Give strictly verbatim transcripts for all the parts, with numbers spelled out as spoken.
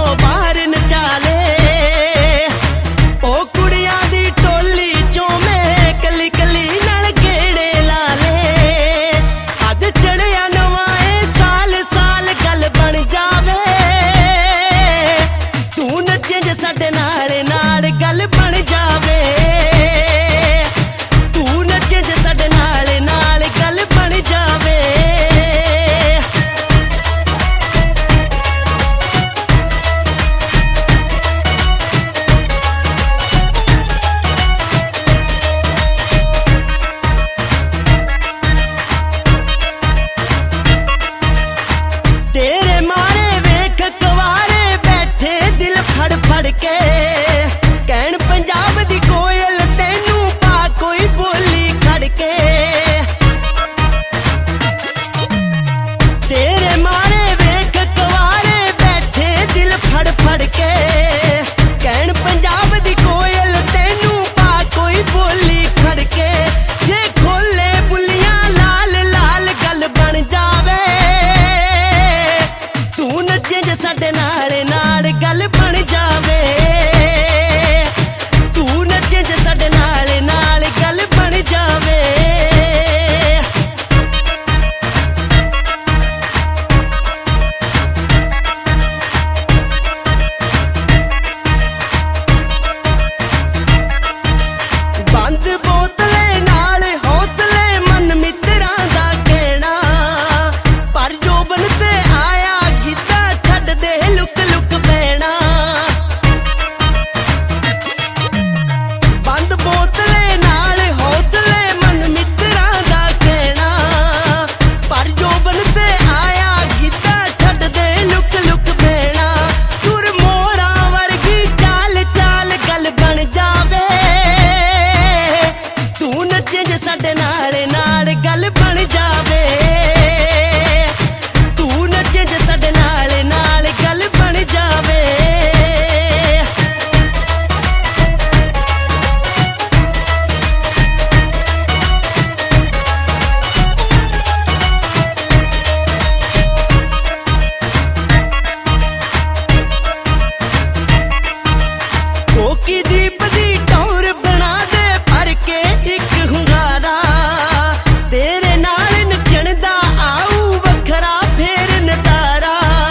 बाहर नचा ले। ओ कुड़ियां दी टोली चों मैं कली कली नाल गेड़े ला ले। अज चढ़िया नवां ए साल साल गल बन जावे। तू नचे जे साडे नाल नाल गल बन जावे। तू नचे जे साडे नाल नाल गल बन जावे। तेरे मारे वेख कवारे बैठे दिल फड़ फड़ के। कहण पंजाब दी कोयल तैनू पा कोई बोली खड़ के। तेरे मारे वेख कवारे बैठे दिल फड़ फड़ के। कहण पंजाब दी कोयल तैनू पा कोई बोली खड़ के। जे खोले बुलियां लाल लाल गल बन जावे। तू नचे जे साडे नाल नाल गल बन जावे। तू नचे जे साडे नाल नाल गल बन जावे। बंद बोतले नाल हौसले मन मित्रां दा कहना। पर जोबन ते आया गिद्धा छड्ड दे लुक लुक पैना। बंद बोतले नाल हौसले मन मित्रां दा कहना। पर जोबन ते आया गिद्धा छड्ड दे लुक लुक पैना। तुर मोरा वर्गी चाल चाल गल बन जावे। तू नचे जे साडे नाल नाल गल बन जावे। तू नचे जे साडे नाल नाल गल बन जावे। कोकी दीप दी टौर बना दे भर के इक हुंगारा। तेरे नाल नचण दा आऊ वखरा फेर नजारा।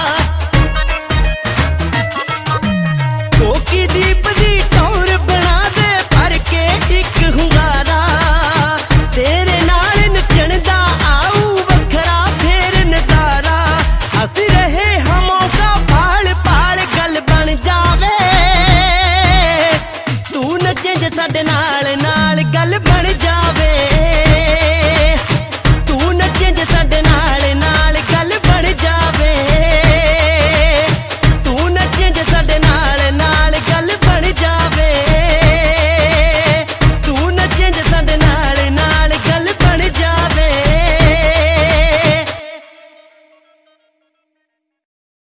कोकी दीप दी टौर बना दे भर के इक हुंगारा। तेरे नाल नचण दा आऊ वखरा फेर नजारा। असी रहे हमौका पाल पाल गल बन जावे। तू नचे जे साडे नाल